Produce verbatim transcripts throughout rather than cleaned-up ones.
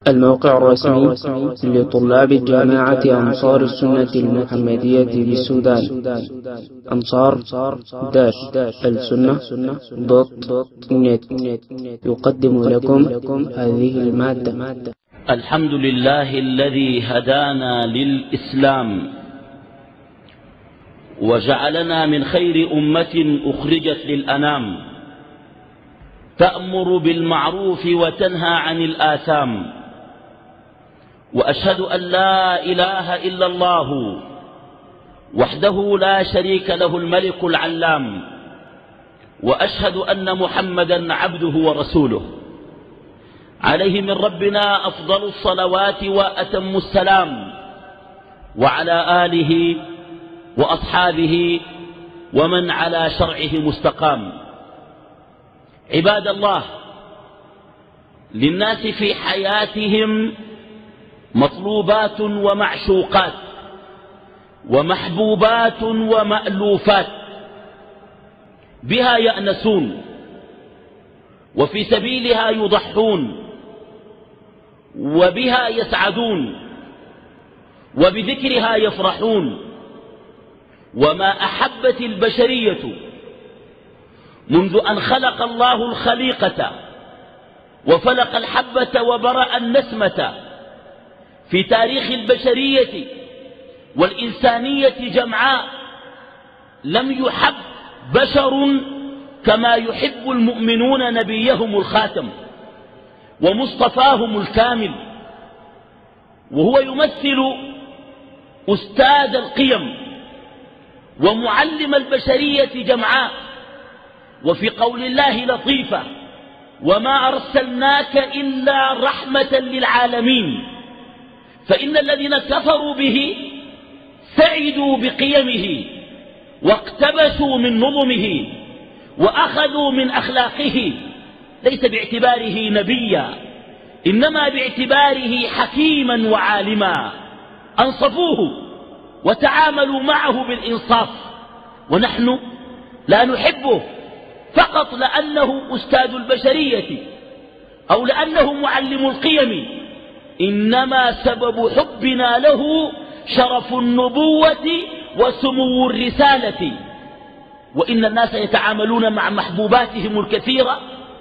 الموقع الرسمي لطلاب الجامعة أنصار السنة المحمدية بالسودان أنصار داش السنة دوت نت يقدم لكم هذه المادة. الحمد لله الذي هدانا للإسلام وجعلنا من خير أمة أخرجت للأنام تأمر بالمعروف وتنهى عن الآثام، وأشهد أن لا إله إلا الله وحده لا شريك له الملك العلام، وأشهد أن محمدا عبده ورسوله عليه من ربنا أفضل الصلوات وأتم السلام، وعلى آله وأصحابه ومن على شرعه مستقام. عباد الله، للناس في حياتهم مطلوبات ومعشوقات ومحبوبات ومألوفات، بها يأنسون وفي سبيلها يضحون وبها يسعدون وبذكرها يفرحون. وما أحبت البشرية منذ أن خلق الله الخليقة وفلق الحبة وبرأ النسمة في تاريخ البشرية والإنسانية جمعاء، لم يحب بشر كما يحب المؤمنون نبيهم الخاتم ومصطفاهم الكامل، وهو يمثل أستاذ القيم ومعلم البشرية جمعاء. وفي قول الله لطيفة: وما أرسلناك إلا رحمة للعالمين. فإن الذين كفروا به سعدوا بقيمه واقتبسوا من نظمه وأخذوا من أخلاقه، ليس باعتباره نبيا إنما باعتباره حكيما وعالما، أنصفوه وتعاملوا معه بالإنصاف. ونحن لا نحبه فقط لأنه أستاذ البشرية أو لأنه معلم القيم، إنما سبب حبنا له شرف النبوة وسمو الرسالة. وإن الناس يتعاملون مع محبوباتهم الكثيرة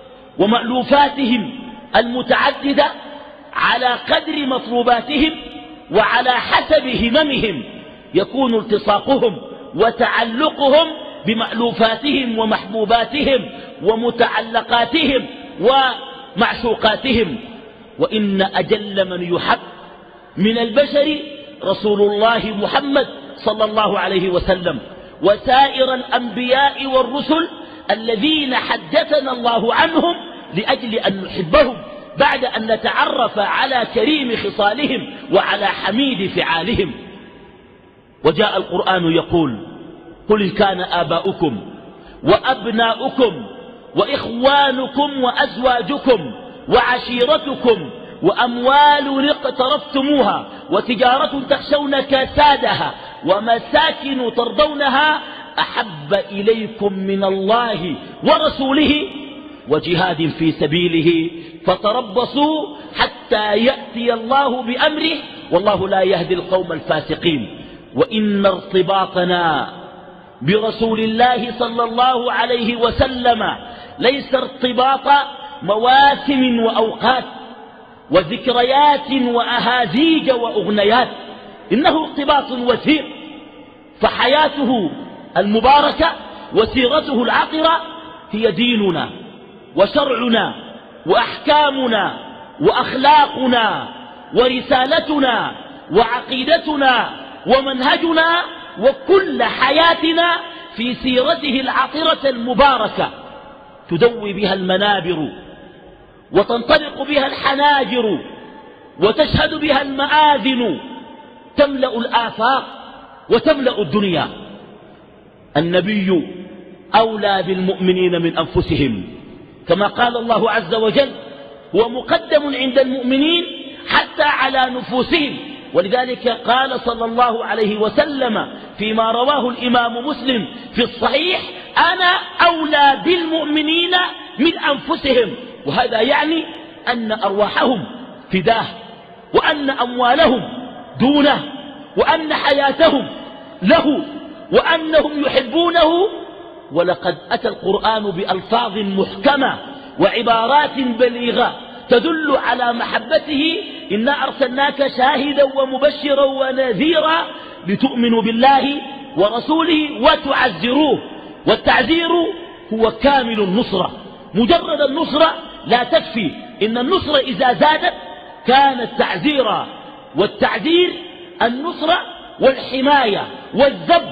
ومألوفاتهم المتعددة على قدر مطلوباتهم وعلى حسب هممهم يكون التصاقهم وتعلقهم بمألوفاتهم ومحبوباتهم ومتعلقاتهم ومعشوقاتهم. وإن أجل من يحب من البشر رسول الله محمد صلى الله عليه وسلم وسائر الأنبياء والرسل الذين حدثنا الله عنهم لأجل أن نحبهم بعد أن نتعرف على كريم خصالهم وعلى حميد فعالهم. وجاء القرآن يقول: قل إن كان آباؤكم وأبناؤكم وإخوانكم وأزواجكم وعشيرتكم وأموال اقترفتموها وتجارة تخشون كسادها ومساكن ترضونها أحب إليكم من الله ورسوله وجهاد في سبيله فتربصوا حتى يأتي الله بأمره والله لا يهدي القوم الفاسقين. وإن ارتباطنا برسول الله صلى الله عليه وسلم ليس ارتباط مواسم وأوقات وذكريات وأهازيج وأغنيات، إنه ارتباط وثيق. فحياته المباركة وسيرته العطرة هي ديننا وشرعنا وأحكامنا وأخلاقنا ورسالتنا وعقيدتنا ومنهجنا، وكل حياتنا في سيرته العطرة المباركة تدوي بها المنابر وتنطلق بها الحناجر وتشهد بها المآذن، تملأ الآفاق وتملأ الدنيا. النبي أولى بالمؤمنين من أنفسهم، كما قال الله عز وجل: هو مقدم عند المؤمنين حتى على نفوسهم. ولذلك قال صلى الله عليه وسلم فيما رواه الإمام مسلم في الصحيح: أنا أولى بالمؤمنين من أنفسهم. وهذا يعني أن أرواحهم فداه، وأن أموالهم دونه، وأن حياتهم له، وأنهم يحبونه. ولقد أتى القرآن بألفاظ محكمة وعبارات بليغة تدل على محبته. إنا أرسلناك شاهدا ومبشرا ونذيرا لتؤمنوا بالله ورسوله وتعزروه. والتعزير هو كامل النصرة. مجرد النصرة لا تكفي، إن النصرة إذا زادت كانت تعزيرا. والتعزير النصرة والحماية والذب،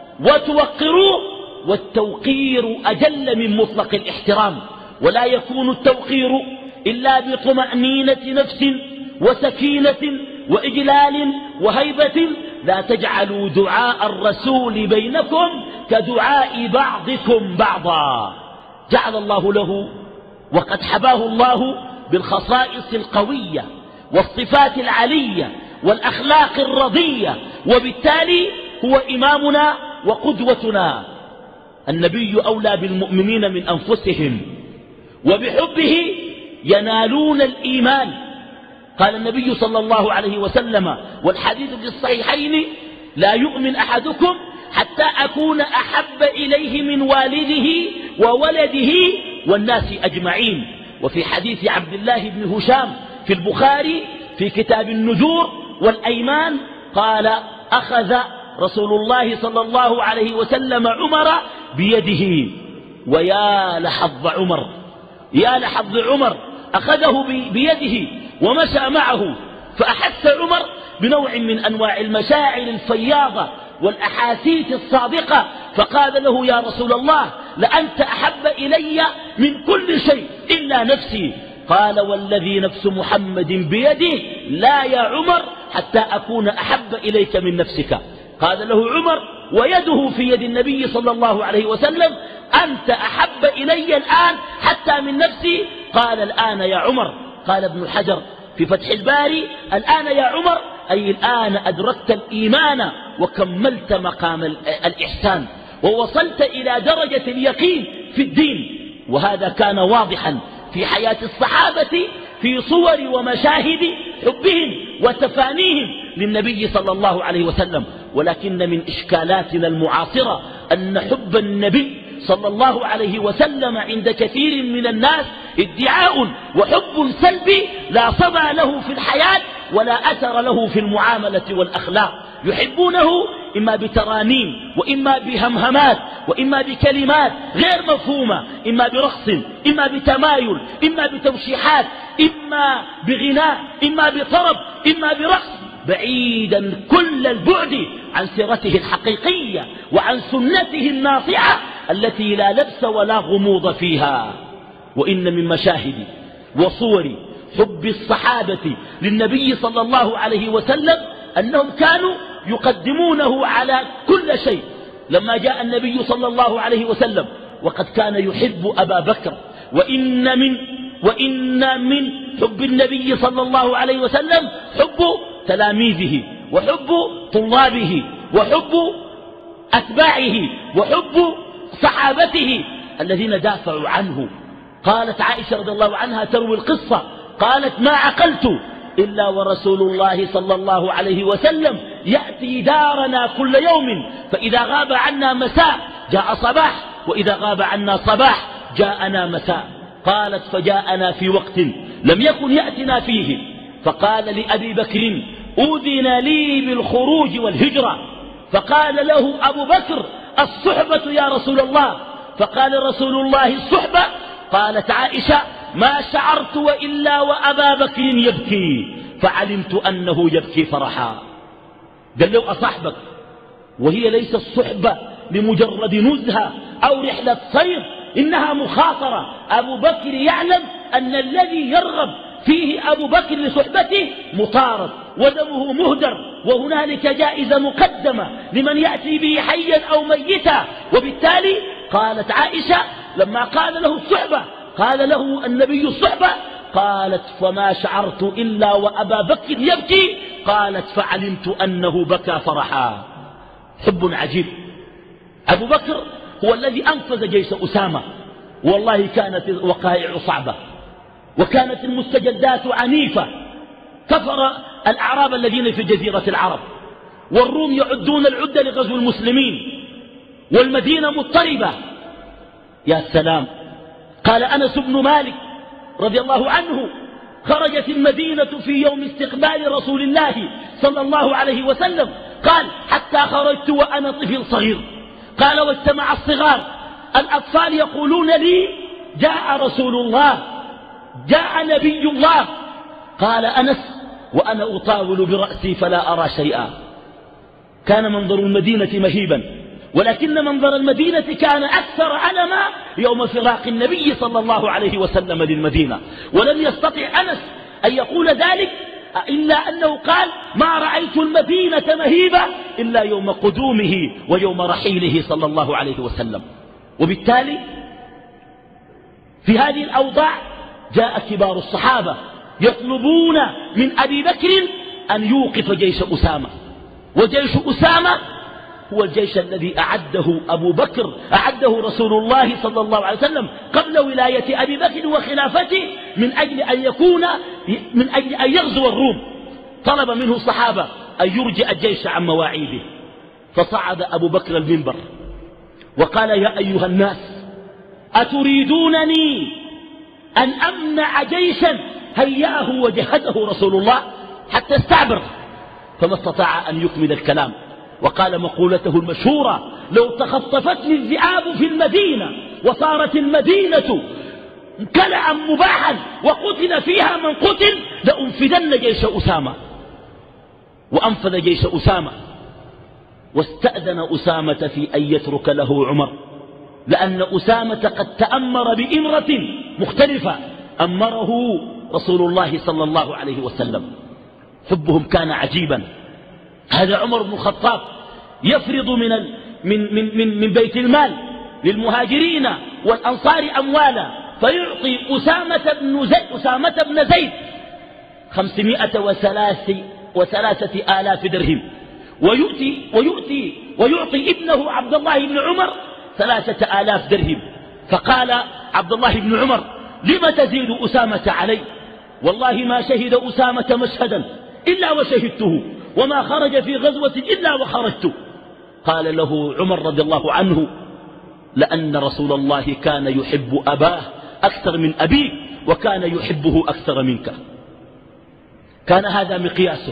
وتوقروه. والتوقير أجل من مطلق الاحترام، ولا يكون التوقير إلا بطمأنينة نفس وسكينة وإجلال وهيبة. لا تجعلوا دعاء الرسول بينكم كدعاء بعضكم بعضا. جعل الله له وقد حباه الله بالخصائص القوية والصفات العلية والأخلاق الرضية، وبالتالي هو إمامنا وقدوتنا. النبي أولى بالمؤمنين من أنفسهم، وبحبه ينالون الإيمان. قال النبي صلى الله عليه وسلم، والحديث في الصحيحين: لا يؤمن أحدكم حتى أكون أحب إليه من والده وولده والناس أجمعين. وفي حديث عبد الله بن هشام في البخاري في كتاب النذور والأيمان قال: أخذ رسول الله صلى الله عليه وسلم عمر بيده، ويا لحظ عمر، يا لحظ عمر، أخذه بيده ومشى معه، فأحس عمر بنوع من أنواع المشاعر الفياضة والأحاسيس الصادقة، فقال له: يا رسول الله، لأنت أحب إلي من كل شيء إلا نفسي. قال: والذي نفس محمد بيده لا يا عمر حتى أكون أحب إليك من نفسك. قال له عمر ويده في يد النبي صلى الله عليه وسلم: أنت أحب إلي الآن حتى من نفسي. قال: الآن يا عمر. قال ابن حجر في فتح الباري: الآن يا عمر أي الآن أدركت الإيمان وكملت مقام الإحسان ووصلت إلى درجة اليقين في الدين. وهذا كان واضحا في حياة الصحابة في صور ومشاهد حبهم وتفانيهم للنبي صلى الله عليه وسلم. ولكن من إشكالاتنا المعاصرة أن حب النبي صلى الله عليه وسلم عند كثير من الناس ادعاء وحب سلبي لا صدى له في الحياة ولا أثر له في المعاملة والأخلاق. يحبونه إما بترانيم، وإما بهمهمات، وإما بكلمات غير مفهومة، إما برقص، إما بتمايل، إما بتوشيحات، إما بغناء، إما بطرب، إما برقص، بعيدا كل البعد عن سيرته الحقيقية وعن سنته الناصعة التي لا لبس ولا غموض فيها. وإن من مشاهد وصور حب الصحابة للنبي صلى الله عليه وسلم أنهم كانوا يقدمونه على كل شيء. لما جاء النبي صلى الله عليه وسلم وقد كان يحب أبا بكر، وإن من, وإن من حب النبي صلى الله عليه وسلم حب تلاميذه وحب طلابه وحب أتباعه وحب صحابته الذين دافعوا عنه. قالت عائشة رضي الله عنها تروي القصة، قالت: ما عقلت إلا ورسول الله صلى الله عليه وسلم يأتي دارنا كل يوم، فإذا غاب عنا مساء جاء صباح، وإذا غاب عنا صباح جاءنا مساء. قالت: فجاءنا في وقت لم يكن يأتنا فيه، فقال لأبي بكر: أذن لي بالخروج والهجرة. فقال له أبو بكر: الصحبة يا رسول الله. فقال رسول الله: الصحبة. قالت عائشة: ما شعرت وإلا وأبا بكر يبكي، فعلمت أنه يبكي فرحا. قال له: أصحبك، وهي ليست الصحبة لمجرد نزهة أو رحلة صيد، إنها مخاطرة. أبو بكر يعلم أن الذي يرغب فيه أبو بكر لصحبته مطارد ودمه مهدر، وهنالك جائزة مقدمة لمن يأتي به حيا أو ميتا. وبالتالي قالت عائشة لما قال له الصحبة، قال له النبي الصحبة، قالت: فما شعرت إلا وأبا بكر يبكي. قالت: فعلمت أنه بكى فرحا. حب عجيب. أبو بكر هو الذي أنفذ جيش أسامة، والله كانت الوقائع صعبة، وكانت المستجدات عنيفة، كفر الأعراب الذين في جزيرة العرب، والروم يعدون العدة لغزو المسلمين، والمدينة مضطربة. يا سلام. قال أنس بن مالك رضي الله عنه: خرجت المدينة في يوم استقبال رسول الله صلى الله عليه وسلم، قال: حتى خرجت وأنا طفل صغير. قال: واجتمع الصغار، الأطفال يقولون لي: جاء رسول الله، جاء نبي الله. قال أنس: وأنا أطاول برأسي فلا أرى شيئا. كان منظر المدينة مهيبا، ولكن منظر المدينة كان أكثر ألما يوم فراق النبي صلى الله عليه وسلم للمدينة. ولم يستطع أنس أن يقول ذلك إلا أنه قال: ما رأيت المدينة مهيبة إلا يوم قدومه ويوم رحيله صلى الله عليه وسلم. وبالتالي في هذه الأوضاع جاء كبار الصحابة يطلبون من أبي بكر أن يوقف جيش أسامة. وجيش أسامة هو الجيش الذي أعده أبو بكر، أعده رسول الله صلى الله عليه وسلم قبل ولاية أبي بكر وخلافته من أجل أن يكون من أجل أن يغزو الروم. طلب منه الصحابة أن يرجع الجيش عن مواعيده، فصعد أبو بكر المنبر وقال: يا أيها الناس، أتريدونني أن أمنع جيشا هيأه وجهده رسول الله حتى استعبر؟ فما استطاع أن يكمل الكلام، وقال مقولته المشهورة: لو تخطفتني الذئاب في المدينة وصارت المدينة كلعا مباحا وقتل فيها من قتل لأنفذن جيش أسامة. وأنفذ جيش أسامة، واستأذن أسامة في أن يترك له عمر، لأن أسامة قد تأمر بإمرة مختلفة أمره رسول الله صلى الله عليه وسلم. حبهم كان عجيبا. هذا عمر بن الخطاب يفرض من, من, من, من, من بيت المال للمهاجرين والأنصار أموالا، فيعطي أسامة بن زيد, أسامة بن زيد خمسمائة وثلاث وثلاثة آلاف درهم، ويؤتي, ويؤتي ويعطي ابنه عبد الله بن عمر ثلاثة آلاف درهم. فقال عبد الله بن عمر: لم تزيد أسامة علي؟ والله ما شهد أسامة مشهدا إلا وشهدته، وما خرج في غزوة إلا وخرجت. قال له عمر رضي الله عنه: لأن رسول الله كان يحب أباه أكثر من أبيك، وكان يحبه أكثر منك. كان هذا مقياسه،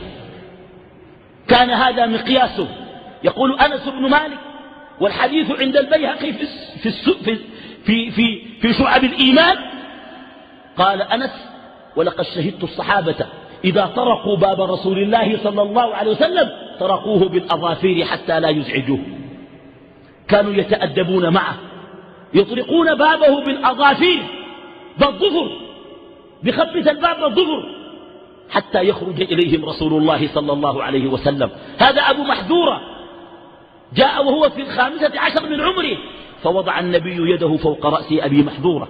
كان هذا مقياسه. يقول أنس بن مالك، والحديث عند البيهقي في, في, في, في, في شعب الإيمان، قال أنس: ولقد شهدت الصحابة إذا طرقوا باب رسول الله صلى الله عليه وسلم طرقوه بالأظافير حتى لا يزعجوه. كانوا يتأدبون معه، يطرقون بابه بالأظافير بالظفر، بخبز الباب بالظفر حتى يخرج إليهم رسول الله صلى الله عليه وسلم. هذا أبو محذورة جاء وهو في الخامسة عشر من عمره، فوضع النبي يده فوق رأس أبي محذورة.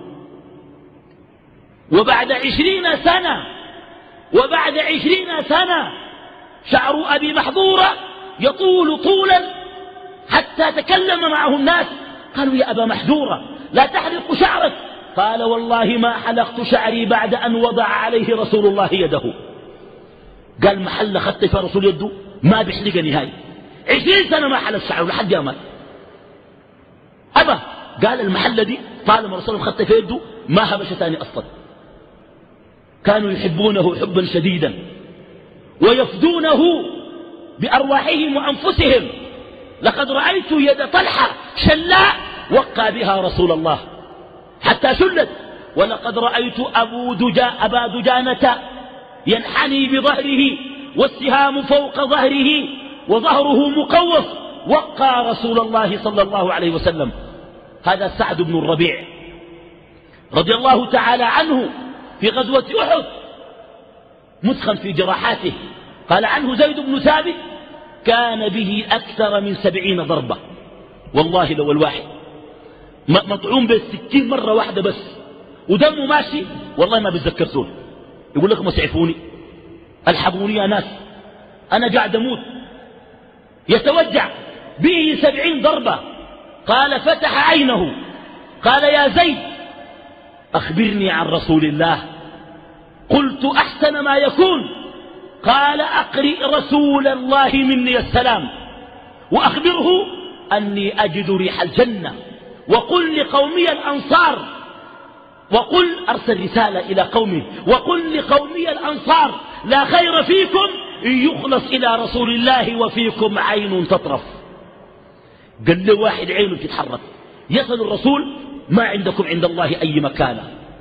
وبعد عشرين سنة وبعد عشرين سنة شعر أبي محذورة يطول طولا حتى تكلم معه الناس، قالوا: يا أبا محذورة لا تحلق شعرك. قال: والله ما حلقت شعري بعد أن وضع عليه رسول الله يده. قال: محل خط في رسول يده ما بيحلق نهاية، عشرين سنة ما حلق شعره لحد يا مات. أبا قال: المحلة دي طالما رسول الله خط في يده ما هبش ثاني أصلا. كانوا يحبونه حبا شديدا ويفدونه بأرواحهم وأنفسهم. لقد رأيت يد طلحة شلاء وقى بها رسول الله حتى شلت، ولقد رأيت أبو دجا أبا دجانة ينحني بظهره والسهام فوق ظهره وظهره مقوف وقى رسول الله صلى الله عليه وسلم. هذا سعد بن الربيع رضي الله تعالى عنه في غزوة أحد مسخن في جراحاته. قال عنه زيد بن ثابت: كان به أكثر من سبعين ضربة. والله لو الواحد مطعوم بالستين مرة واحدة بس ودمه ماشي والله ما بتذكر سول، يقول لكم اسعفوني الحقوني يا ناس أنا قاعد أموت. يتوجع به سبعين ضربة. قال: فتح عينه قال: يا زيد أخبرني عن رسول الله. قلت: أحسن ما يكون. قال أقرئ رسول الله مني السلام وأخبره أني أجد ريح الجنة، وقل لقومي الأنصار، وقل أرسل رسالة إلى قومه، وقل لقومي الأنصار لا خير فيكم إن يخلص إلى رسول الله وفيكم عين تطرف. قال له واحد عينه تتحرك يصل الرسول ما عندكم عند الله أي مكانة.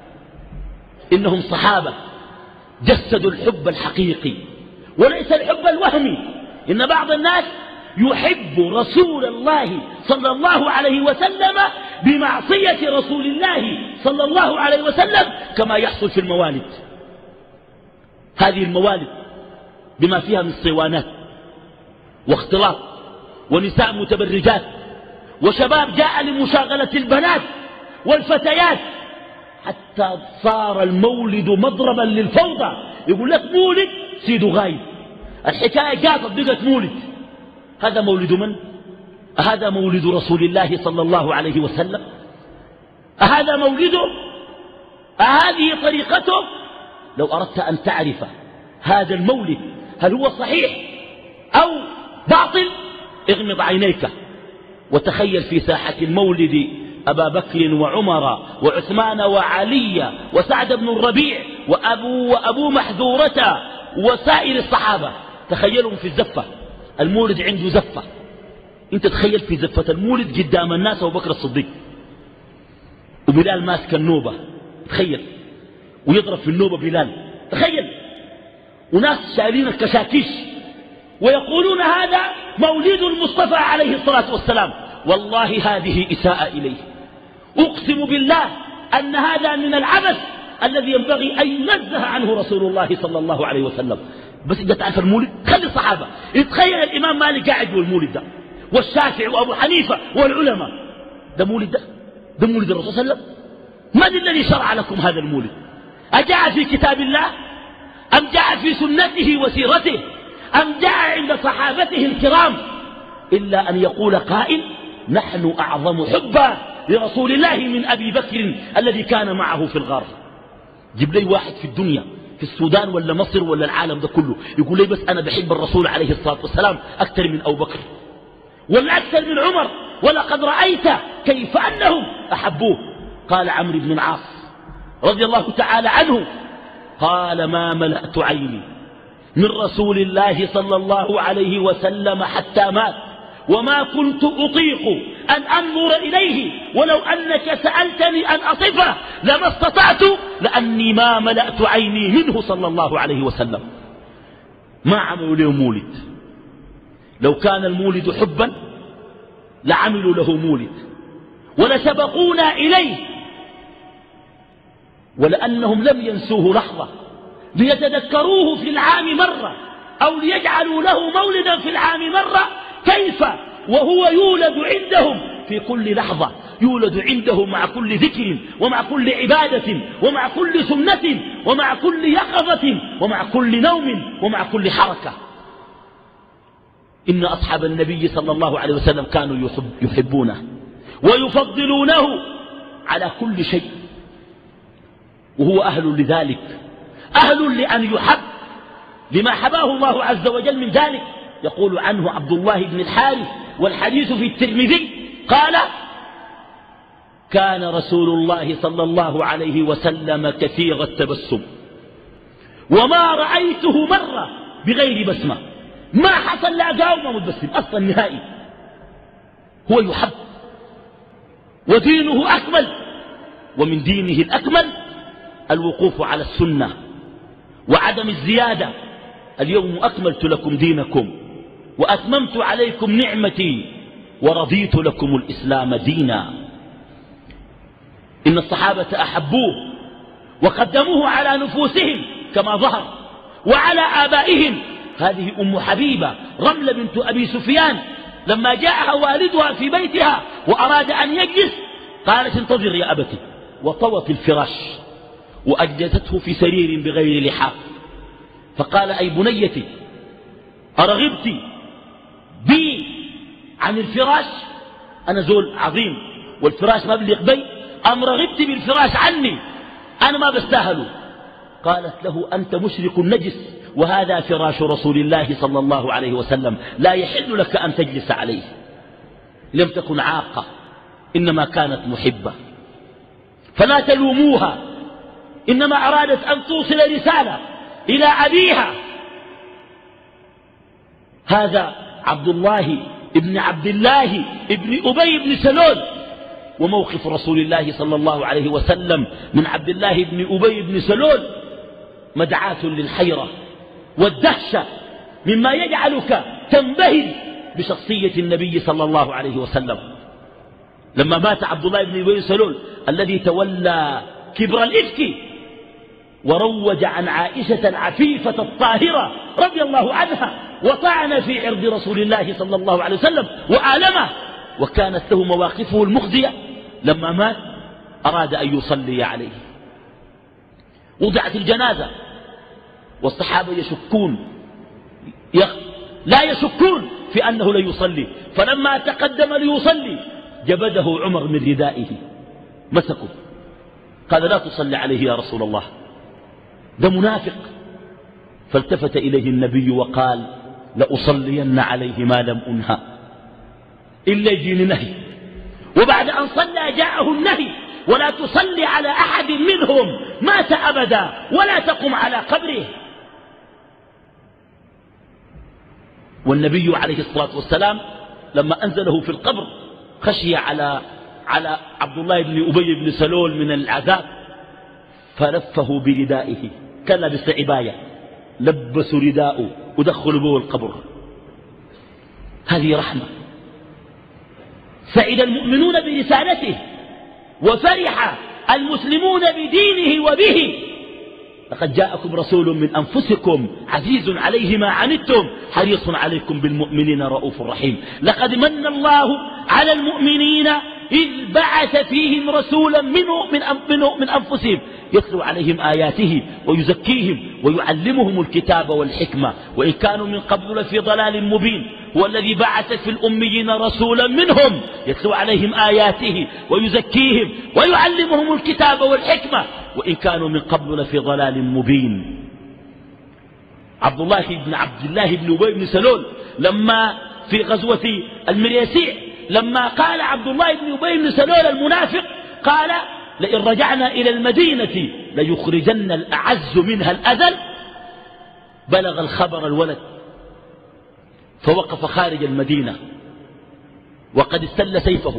إنهم صحابة جسدوا الحب الحقيقي وليس الحب الوهمي. إن بعض الناس يحب رسول الله صلى الله عليه وسلم بمعصية رسول الله صلى الله عليه وسلم كما يحصل في الموالد. هذه الموالد بما فيها من صوانات واختلاط ونساء متبرجات وشباب جاء لمشاغلة البنات والفتيات، حتى صار المولد مضربا للفوضى. يقول لك مولد سيد غايب، الحكاية جاءت بقت مولد. هذا مولد من؟ أهذا مولد رسول الله صلى الله عليه وسلم؟ أهذا مولده؟ أهذه طريقته؟ لو أردت أن تعرف هذا المولد هل هو صحيح أو باطل اغمض عينيك وتخيل في ساحة المولد أبا بكر وعمر وعثمان وعلي وسعد بن الربيع وأبو, وأبو محذورة وسائر الصحابة. تخيلهم في الزفة، المولد عنده زفة. انت تخيل في زفة المولد قدام الناس أبو بكر الصديق وبلال ماسك النوبة، تخيل، ويضرب في النوبة بلال، تخيل، وناس شايلين الكشاكيش ويقولون هذا مولد المصطفى عليه الصلاة والسلام. والله هذه إساءة إليه. أقسم بالله أن هذا من العبث الذي ينبغي أن ينزه عنه رسول الله صلى الله عليه وسلم. بس إذا تعرف المولد خلي الصحابة. يتخيل الإمام مالك قاعد بالمولد ده والشافعي وأبو حنيفة والعلماء، ده مولد ده ده مولد الرسول صلى الله عليه وسلم. من الذي شرع لكم هذا المولد؟ أجاء في كتاب الله أم جاء في سنته وسيرته أم جاء عند صحابته الكرام؟ إلا أن يقول قائل نحن أعظم حبا لرسول الله من أبي بكر الذي كان معه في الغار. جيب لي واحد في الدنيا في السودان ولا مصر ولا العالم ده كله يقول لي بس أنا بحب الرسول عليه الصلاة والسلام أكثر من أبو بكر ولا أكثر من عمر، ولقد رأيت كيف أنهم أحبوه. قال عمرو بن العاص رضي الله تعالى عنه قال ما ملأت عيني من رسول الله صلى الله عليه وسلم حتى مات، وما كنت أطيق أن أنظر إليه، ولو أنك سألتني أن أصفه لما استطعت، لأني ما ملأت عيني منه صلى الله عليه وسلم. ما عملوا له مولد. لو كان المولد حبا لعملوا له مولد ولسبقونا إليه، ولأنهم لم ينسوه لحظة ليتذكروه في العام مرة أو ليجعلوا له مولدا في العام مرة. كيف وهو يولد عندهم في كل لحظة، يولد عندهم مع كل ذكر ومع كل عبادة ومع كل سنة ومع كل يقظة ومع كل نوم ومع كل حركة. إن أصحاب النبي صلى الله عليه وسلم كانوا يحب يحبونه ويفضلونه على كل شيء، وهو أهل لذلك، أهل لأن يحب لما حباه الله عز وجل من ذلك. يقول عنه عبد الله بن الحارث والحديث في الترمذي قال كان رسول الله صلى الله عليه وسلم كثير التبسم وما رأيته مرة بغير بسمة. ما حصل لا وما متبسم أصلا نهائي. هو يحب ودينه أكمل، ومن دينه الأكمل الوقوف على السنة وعدم الزيادة. اليوم أكملت لكم دينكم وأتممت عليكم نعمتي ورضيت لكم الإسلام دينا. إن الصحابة أحبوه وقدموه على نفوسهم كما ظهر وعلى آبائهم. هذه أم حبيبة رملة بنت أبي سفيان لما جاءها والدها في بيتها وأراد أن يجلس قالت انتظر يا أبتي، وطوت الفراش وأجلسته في سرير بغير لحاف. فقال أي بنيتي أرغبت بي عن الفراش؟ أنا زول عظيم والفراش ما بليق بي، أم رغبت بالفراش عني؟ أنا ما بستاهله. قالت له أنت مشرك نجس وهذا فراش رسول الله صلى الله عليه وسلم، لا يحل لك أن تجلس عليه. لم تكن عاقة، إنما كانت محبة، فلا تلوموها، إنما أرادت أن توصل رسالة إلى أبيها. هذا عبد الله ابن عبد الله ابن أبي بن سلول، وموقف رسول الله صلى الله عليه وسلم من عبد الله بن أبي بن سلول مدعاة للحيرة والدهشة، مما يجعلك تنبهر بشخصية النبي صلى الله عليه وسلم. لما مات عبد الله بن أبي بن سلول الذي تولى كبر الإفك وروج عن عائشة العفيفة الطاهرة رضي الله عنها، وطعن في عرض رسول الله صلى الله عليه وسلم وآلمه، وكانت له مواقفه المخزية، لما مات أراد أن يصلي عليه. وضعت الجنازة والصحابة يشكون لا يشكون في أنه لا يصلي، فلما تقدم ليصلي جبده عمر من ردائه، مسكه قال لا تصلي عليه يا رسول الله، ده منافق. فالتفت إليه النبي وقال لأصلين عليه ما لم أنهى، إلا يجيني نهي، وبعد أن صلى جاءه النهي ولا تصلي على أحد منهم مات أبدا ولا تقم على قبره. والنبي عليه الصلاة والسلام لما أنزله في القبر خشي على على عبد الله بن أبي بن سلول من العذاب، فلفه بردائه، كان لابس عباية، لبسوا رداءه ودخلوا به القبر. هذه رحمة. سعد المؤمنون برسالته وفرح المسلمون بدينه وبه. لقد جاءكم رسول من أنفسكم عزيز عليه ما عنتم حريص عليكم بالمؤمنين رؤوف رحيم. لقد من الله على المؤمنين إذ بعث فيهم رسولا منه من, منه من أنفسهم يتلو عليهم آياته ويزكيهم ويعلمهم الكتاب والحكمة وإن كانوا من قبل لفي ضلال مبين. هو الذي بعث في الأميين رسولا منهم يتلو عليهم آياته ويزكيهم ويعلمهم الكتاب والحكمة وإن كانوا من قبل لفي ضلال مبين. عبد الله بن عبد الله بن أبي بن سلول لما في غزوة المريسيع لما قال عبد الله بن أبي بن سلول المنافق قال لئن رجعنا إلى المدينة ليخرجن الأعز منها الأذل، بلغ الخبر الولد فوقف خارج المدينة وقد استل سيفه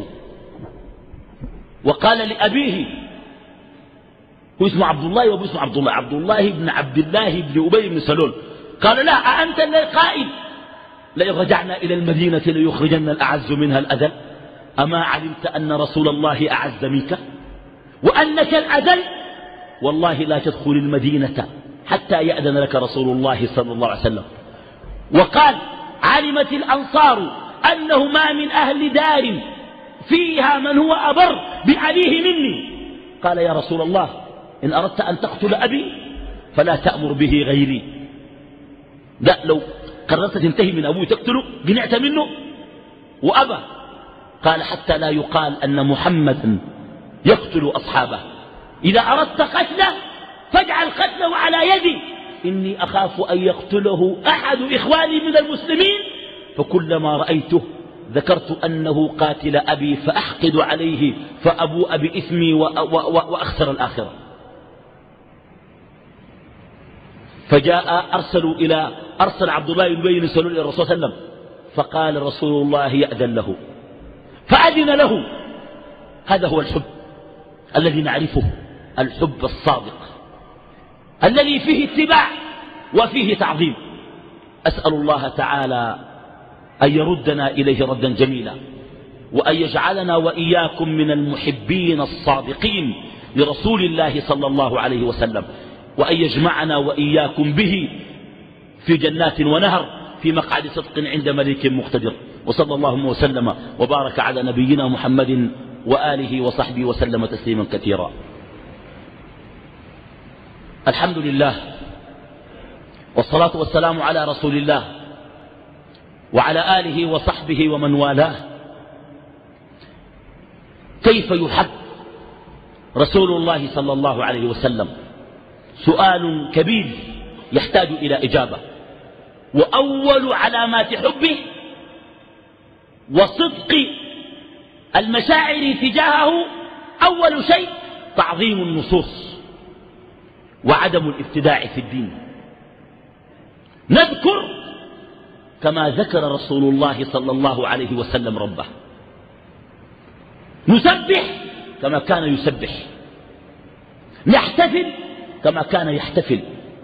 وقال لأبيه، هو اسمه عبد الله وابو اسمه عبد الله، عبد الله بن عبد الله بن أبي بن سلول، قال لا أأنت القائل لئن رجعنا إلى المدينة ليخرجن الأعز منها الأذل، أما علمت أن رسول الله أعز منك وأنك الأذل؟ والله لا تدخل المدينة حتى يأذن لك رسول الله صلى الله عليه وسلم. وقال علمت الأنصار أنه ما من أهل دار فيها من هو أبر بأبيه مني. قال يا رسول الله إن أردت أن تقتل أبي فلا تأمر به غيري. لا لو قررت تنتهي من أبوه تقتله قنعت منه وأبى. قال حتى لا يقال أن محمدا يقتل أصحابه، إذا أردت قتله فاجعل قتله على يدي، إني أخاف أن يقتله أحد إخواني من المسلمين، فكلما رأيته ذكرت أنه قاتل أبي فأحقد عليه فأبوء بإثمي وأخسر الآخرة. فجاء أرسلوا إلى أرسل عبد الله بن أبي بن سلول إلى الرسول صلى الله عليه وسلم فقال رسول الله يأذن له فأذن له. هذا هو الحب الذي نعرفه، الحب الصادق الذي فيه اتباع وفيه تعظيم. أسأل الله تعالى أن يردنا إليه ردا جميلا وأن يجعلنا وإياكم من المحبين الصادقين لرسول الله صلى الله عليه وسلم، وأن يجمعنا وإياكم به في جنات ونهر في مقعد صدق عند ملك مقتدر. وصلى الله وسلم وبارك على نبينا محمد وآله وصحبه وسلم تسليما كثيرا. الحمد لله والصلاة والسلام على رسول الله وعلى آله وصحبه ومن والاه. كيف يحب رسول الله صلى الله عليه وسلم؟ سؤال كبير يحتاج إلى إجابة. وأول علامات حبه وصدق المشاعر تجاهه أول شيء تعظيم النصوص وعدم الابتداع في الدين. نذكر كما ذكر رسول الله صلى الله عليه وسلم ربه، نسبح كما كان يسبح، نحتفل كما كان يحتفل،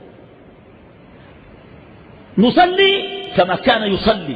نصلي كما كان يصلي.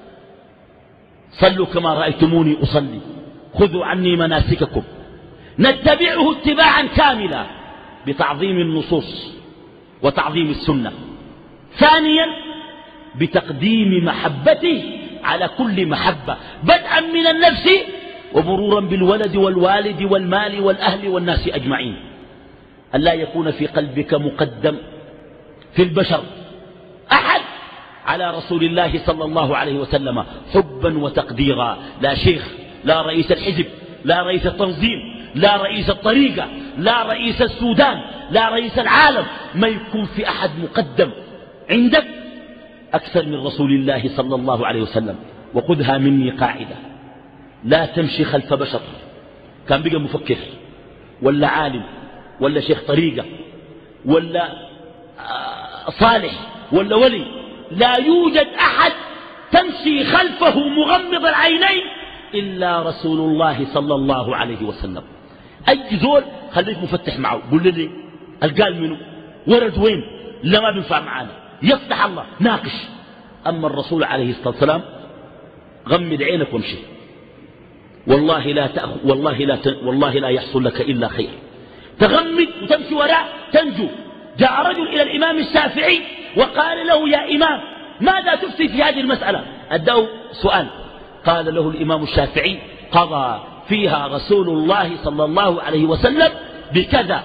صلوا كما رأيتموني أصلي خذوا عني مناسككم. نتبعه اتباعا كاملا بتعظيم النصوص وتعظيم السنة. ثانيا بتقديم محبته على كل محبة، بدءا من النفس ومرورا بالولد والوالد والمال والأهل والناس أجمعين. أن لا يكون في قلبك مقدم في البشر أحد على رسول الله صلى الله عليه وسلم حبا وتقديرا، لا شيخ، لا رئيس الحزب، لا رئيس التنظيم، لا رئيس الطريقة، لا رئيس السودان، لا رئيس العالم. ما يكون في أحد مقدم عندك أكثر من رسول الله صلى الله عليه وسلم. وخذها مني قاعدة، لا تمشي خلف بشر كان بقى مفكر ولا عالم ولا شيخ طريقة ولا صالح ولا ولي، لا يوجد أحد تمشي خلفه مغمض العينين إلا رسول الله صلى الله عليه وسلم. أي زول خليك مفتح معه، قل لي القال منه ورد وين، لا ما بينفع معانا، يفتح الله ناقش. أما الرسول عليه الصلاة والسلام غمد عينك وامشي، والله لا تأخذ والله لا ت... والله لا يحصل لك إلا خير. تغمد وتمشي وراء تنجو. جاء رجل إلى الإمام الشافعي وقال له يا إمام ماذا تفتي في هذه المسألة؟ أداه سؤال، قال له الإمام الشافعي قضى فيها رسول الله صلى الله عليه وسلم بكذا.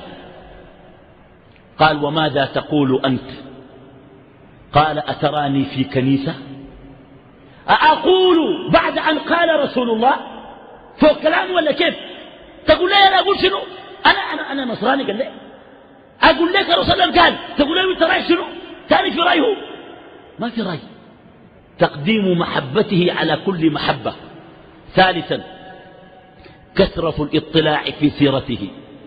قال وماذا تقول أنت؟ قال أتراني في كنيسة أقول بعد أن قال رسول الله فوق كلام ولا كيف؟ تقول لي أنا أقول شنو؟ أنا أنا أنا نصراني قال لي أقول لك الرسول صلى الله عليه وسلم قال، تقول لي أنت رأي شنو؟ ثاني في رأيه ما في رأي. تقديم محبته على كل محبة. ثالثا كثرة الاطلاع في سيرته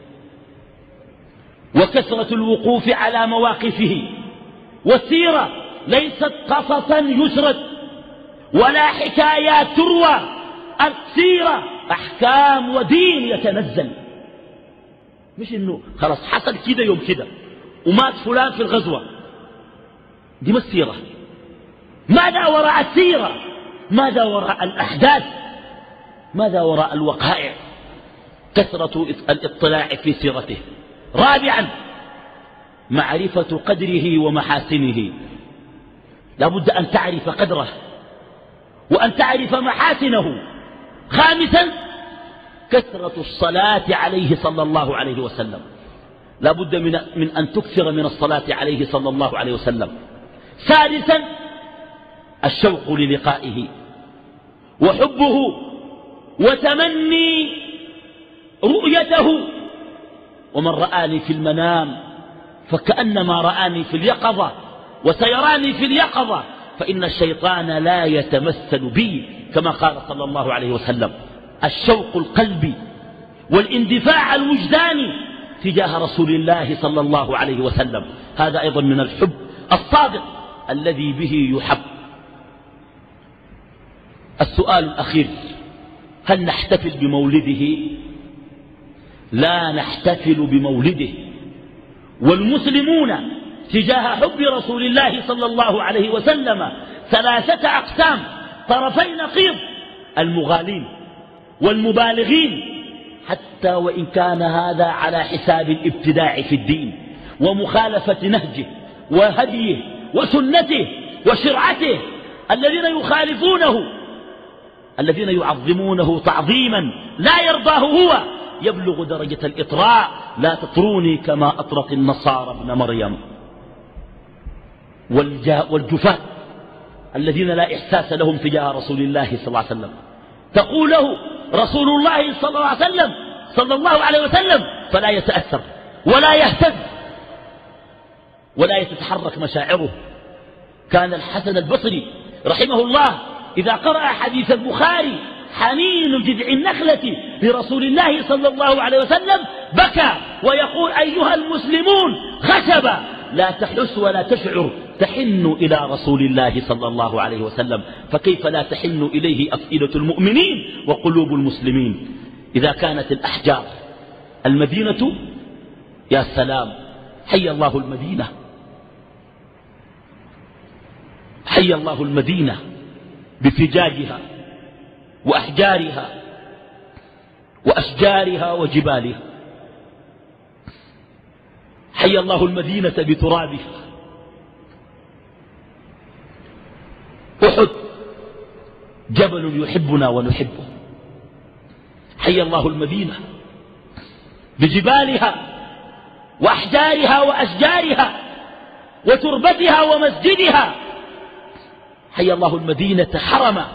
وكثرة الوقوف على مواقفه. والسيرة ليست قصصا يسرد ولا حكايات تروى، السيرة أحكام ودين يتنزل، مش إنه خلاص حصل كده يوم كده ومات فلان في الغزوة، دي ما السيرة. ماذا وراء السيرة؟ ماذا وراء الأحداث؟ ماذا وراء الوقائع؟ كثرة الاطلاع في سيرته. رابعا معرفة قدره ومحاسنه، لا بد أن تعرف قدره وأن تعرف محاسنه. خامسا كثرة الصلاة عليه صلى الله عليه وسلم، لا بد من, من أن تكثر من الصلاة عليه صلى الله عليه وسلم. سادسا الشوق للقائه وحبه وتمني رؤيته. ومن رآني في المنام فكأنما رآني في اليقظة وسيراني في اليقظة، فإن الشيطان لا يتمثل بي كما قال صلى الله عليه وسلم. الشوق القلبي والاندفاع الوجداني تجاه رسول الله صلى الله عليه وسلم، هذا أيضا من الحب الصادق الذي به يحب. السؤال الأخير، هل نحتفل بمولده؟ لا نحتفل بمولده. والمسلمون تجاه حب رسول الله صلى الله عليه وسلم ثلاثة أقسام، طرفي نقيض: المغالين والمبالغين، حتى وإن كان هذا على حساب الابتداع في الدين ومخالفة نهجه وهديه وسنته وشرعته، الذين يخالفونه، الذين يعظمونه تعظيما لا يرضاه هو، يبلغ درجة الإطراء: لا تطروني كما أطرت النصارى ابن مريم. والجفاة الذين لا إحساس لهم تجاه رسول الله صلى الله عليه وسلم، تقول له رسول الله صلى الله عليه وسلم صلى الله عليه وسلم فلا يتأثر ولا يهتز. ولا يتتحرك مشاعره. كان الحسن البصري رحمه الله إذا قرأ حديث البخاري حنين جذع النخلة لرسول الله صلى الله عليه وسلم بكى ويقول أيها المسلمون خشبة لا تحس ولا تشعر تحن إلى رسول الله صلى الله عليه وسلم، فكيف لا تحن إليه أفئدة المؤمنين وقلوب المسلمين؟ إذا كانت الأحجار المدينة، يا سلام، حي الله المدينة، حي الله المدينة بفجاجها وأحجارها وأشجارها وجبالها، حي الله المدينة بترابها. أحد جبل يحبنا ونحبه، حي الله المدينة بجبالها وأحجارها وأشجارها وتربتها ومسجدها، حي الله المدينة حرما.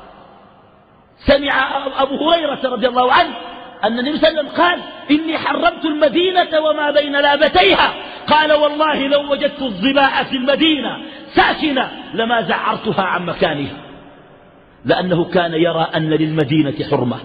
سمع أبو هريرة رضي الله عنه أن النبي صلى الله عليه وسلم قال إني حرمت المدينة وما بين لابتيها، قال والله لو وجدت الظباء في المدينة ساكنة لما زعرتها عن مكانها، لأنه كان يرى أن للمدينة حرمة.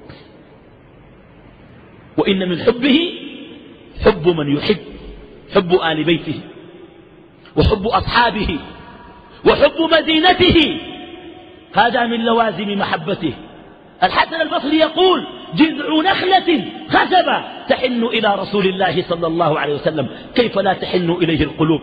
وإن من حبه حب من يحب، حب آل بيته وحب أصحابه وحب مدينته، هذا من لوازم محبته. الحسن البصري يقول جذع نخلة خشبة تحن إلى رسول الله صلى الله عليه وسلم، كيف لا تحن إليه القلوب؟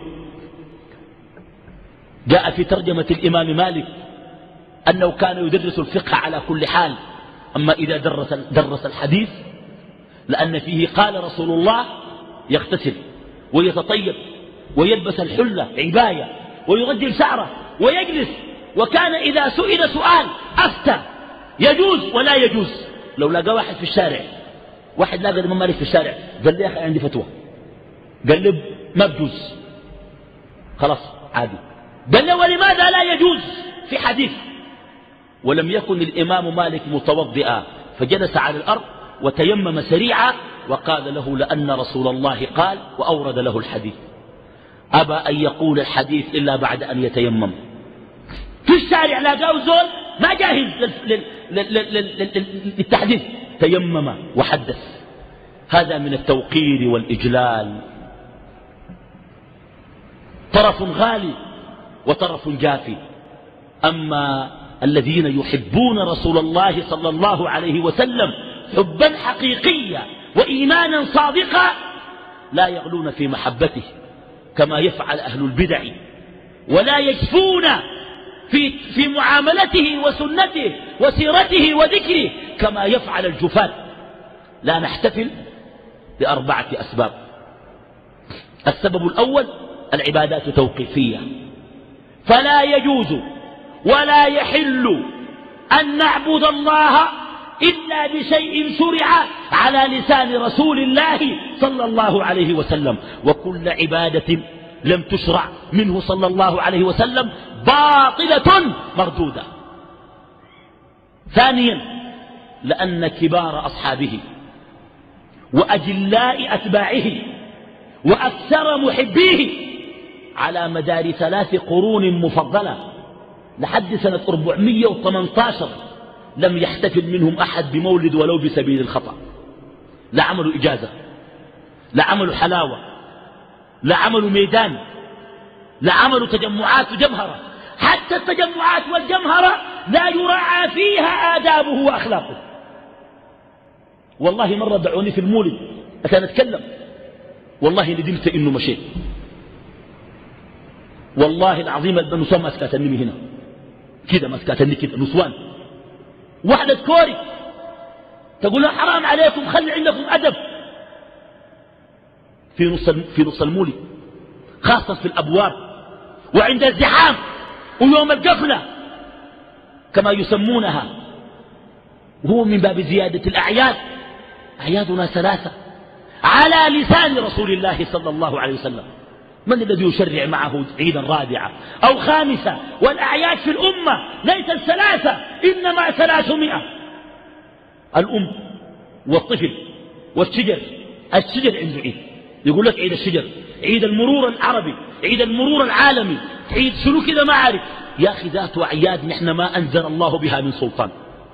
جاء في ترجمة الإمام مالك أنه كان يدرس الفقه على كل حال، أما إذا درس, درس الحديث لأن فيه قال رسول الله يغتسل ويتطيب ويلبس الحلة عباية ويرجل شعره ويجلس، وكان إذا سئل سؤال أفتى يجوز ولا يجوز. لو لقى واحد في الشارع، واحد لاقى الإمام مالك في الشارع قال لي يا أخي عندي فتوى، قال لي ما بجوز، خلاص عادي. قال له ولماذا لا يجوز؟ في حديث. ولم يكن الإمام مالك متوضئا فجلس على الأرض وتيمم سريعا وقال له لأن رسول الله قال، وأورد له الحديث. أبى أن يقول الحديث إلا بعد أن يتيمم. في الشارع لاقاه زول ما جاهز للتحديث، تيمم وحدث. هذا من التوقير والإجلال. طرف غالي وطرف جافي. أما الذين يحبون رسول الله صلى الله عليه وسلم حبا حقيقيا وإيمانا صادقا لا يغلون في محبته كما يفعل أهل البدع، ولا يجفون في, في معاملته وسنته وسيرته وذكره كما يفعل الجفاة. لا نحتفل لأربعة أسباب. السبب الأول العبادات توقيفية، فلا يجوز ولا يحل أن نعبد الله إلا بشيء شرع على لسان رسول الله صلى الله عليه وسلم، وكل عبادة لم تشرع منه صلى الله عليه وسلم باطلة مردودة. ثانيا لأن كبار أصحابه وأجلاء أتباعه وأكثر محبيه على مدار ثلاث قرون مفضلة لحد سنة أربعمائة وثمانية عشر لم يحتفل منهم أحد بمولد ولو بسبيل الخطأ. لا عملوا إجازة، لا عملوا حلاوة، لا عملوا ميدان، لا عملوا تجمعات وجمهرة. حتى التجمعات والجمهرة لا يراعى فيها آدابه وأخلاقه. والله مرة دعوني في المولد عشان أتكلم، والله ندمت إنه مشيت. والله العظيم النسوان ما سكاتني من هنا كده، ما سكاتني كده نسوان. واحدة كوري تقول له حرام عليكم خلي عندكم أدب في نص في نص المولد، خاصة في الأبواب وعند الزحام ويوم القفلة كما يسمونها، وهو من باب زيادة الأعياد. أعيادنا ثلاثة على لسان رسول الله صلى الله عليه وسلم. من الذي يشرع معه عيدا رابعة أو خامسة؟ والأعياد في الأمة ليست ثلاثة إنما ثلاثمائة. الأم والطفل والشجر، الشجر عنده عيد يقول لك عيد الشجر، عيد المرور العربي، عيد المرور العالمي، عيد شنو كده ما أعرف. يا أخي ذات أعياد نحن ما أنزل الله بها من سلطان.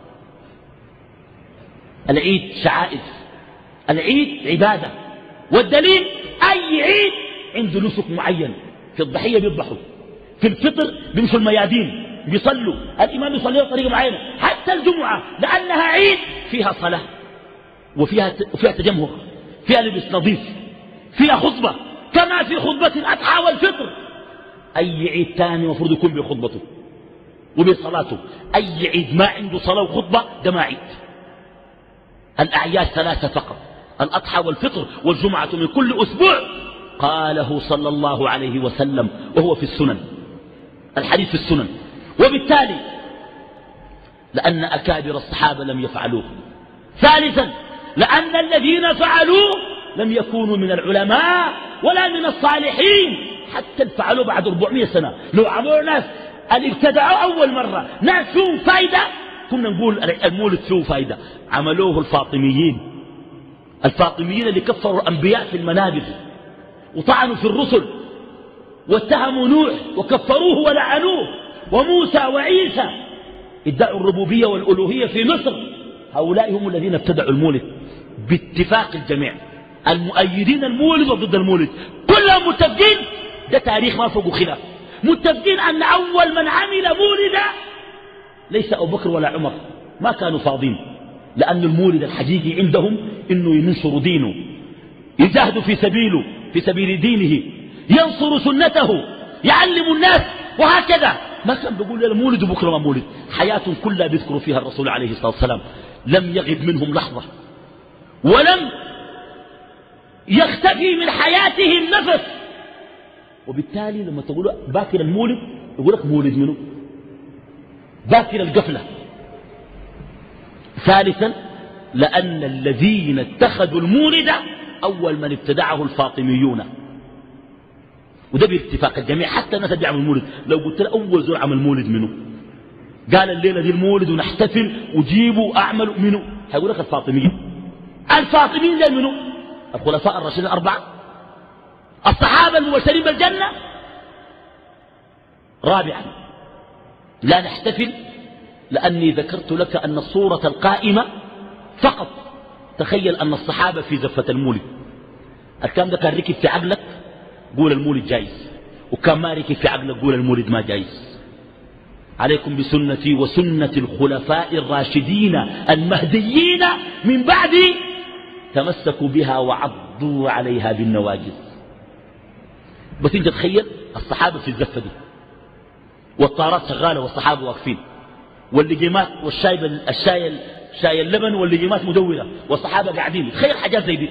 العيد شعائر، العيد عبادة، والدليل أي عيد عنده نسك معين. في الضحية بيضحوا، في الفطر بيمشوا الميادين بيصلوا، الإمام يصلي بطريقة معينة، حتى الجمعة لأنها عيد فيها صلاة وفيها وفيها تجمهر، فيها لبس نظيف، فيها خطبة كما في خطبة الأضحى والفطر. أي عيد ثاني المفروض يكون بخطبته وبصلاته. أي عيد ما عنده صلاة وخطبة ده ما عيد. الأعياد ثلاثة فقط، الأضحى والفطر والجمعة من كل أسبوع. قاله صلى الله عليه وسلم وهو في السنن، الحديث في السنن. وبالتالي لأن أكابر الصحابة لم يفعلوه. ثالثا لأن الذين فعلوه لم يكونوا من العلماء ولا من الصالحين، حتى فعلوا بعد أربعمائة سنة. لو عملوا ناس اللي ابتدعوا أول مرة ناس فيهم فايدة كنا نقول المولد فيه فايدة. عملوه الفاطميين، الفاطميين اللي كفروا الأنبياء في المنابر وطعنوا في الرسل واتهموا نوح وكفروه ولعنوه، وموسى وعيسى ادعوا الربوبية والألوهية في مصر. هؤلاء هم الذين ابتدعوا المولد باتفاق الجميع، المؤيدين المولد وضد المولد كلهم متفقين. ده تاريخ ما فوق خلاف، متفقين أن أول من عمل مولدا ليس أبو بكر ولا عمر، ما كانوا فاضين. لأن المولد الحقيقي عندهم إنه ينشر دينه، يجاهدوا في سبيله، في سبيل دينه، ينصر سنته، يعلم الناس، وهكذا. ما كان بيقول المولد وبكره ما مولد. حياة كلها بيذكروا فيها الرسول عليه الصلاة والسلام، لم يغب منهم لحظة، ولم يختفي من حياتهم نفس. وبالتالي لما تقول باكر المولد يقول لك مولد منه، باكر القفلة. ثالثا لأن الذين اتخذوا المولد أول من ابتدعه الفاطميون، وده باتفاق الجميع. حتى الناس اللي بيعملوا المولد لو قلت له أول زول عمل مولد منه، قال الليلة دي المولد ونحتفل وجيبوا أعملوا منه، هيقول لك الفاطميين. الفاطميين ده منه الخلفاء الراشدين الأربعة، الصحابة المبشرين بالجنة. رابعا لا نحتفل لأني ذكرت لك أن الصورة القائمة فقط. تخيل أن الصحابة في زفة المولد، الكلام ده كان ركب في عقلك قول المولد جايز، وكان ما ركب في عقلك قول المولد ما جايز. عليكم بسنتي وسنة الخلفاء الراشدين المهديين من بعدي، تمسكوا بها وعضوا عليها بالنواجذ. بس انت تخيل الصحابة في الزفة دي، والطارات شغالة والصحابة واقفين، واللجيمات والشاي الشاي شاي اللبن واللجيمات مدورة والصحابة قاعدين. تخيل حاجات زي دي،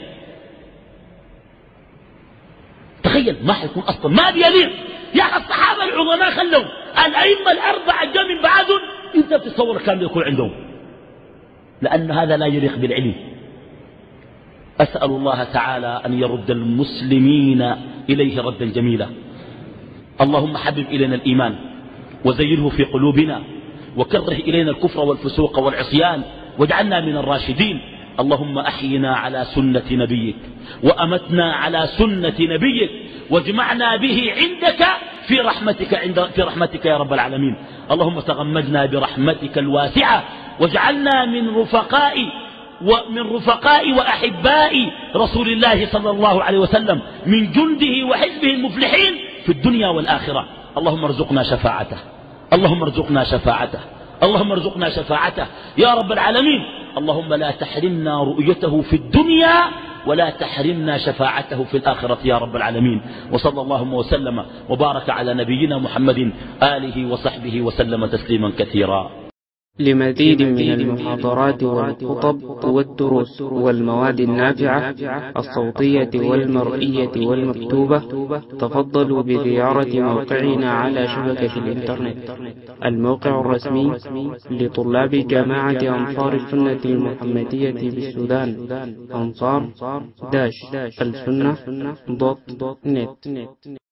تخيل ما حيكون أصلا ما بيليق. يا أخي الصحابة العظماء خلوا الأئمة الأربعة جاء من بعدهم، أنت بتصور كان يكون عندهم، لأن هذا لا يليق بالعلم. أسأل الله تعالى أن يرد المسلمين إليه ردا جميلا. اللهم حبب إلينا الإيمان وزينه في قلوبنا، وكره إلينا الكفر والفسوق والعصيان، واجعلنا من الراشدين. اللهم أحينا على سنة نبيك، وأمتنا على سنة نبيك، واجمعنا به عندك في رحمتك, عند في رحمتك يا رب العالمين. اللهم تغمدنا برحمتك الواسعة، واجعلنا من رفقاء ومن رفقاء وأحباء رسول الله صلى الله عليه وسلم، من جنده وحزبه المفلحين في الدنيا والآخرة. اللهم ارزقنا شفاعته، اللهم ارزقنا شفاعته، اللهم ارزقنا شفاعته يا رب العالمين. اللهم لا تحرمنا رؤيته في الدنيا ولا تحرمنا شفاعته في الآخرة يا رب العالمين. وصلى الله وسلم وبارك على نبينا محمد آله وصحبه وسلم تسليما كثيرا. لمزيد من المحاضرات والخطب والدروس والمواد النافعة الصوتية والمرئية والمكتوبة، تفضلوا بزيارة موقعنا على شبكة الإنترنت. الموقع الرسمي لطلاب جامعة أنصار السنة المحمدية بالسودان، أنصار السنة دوت نت.